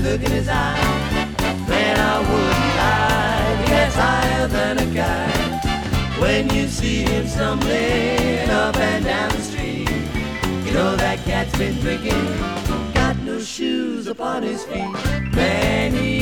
look in his eye. Man, I wouldn't lie, the cat's higher than a kite. When you see him stumbling up and down the street, you know that cat's been drinking, got no shoes upon his feet. Man, he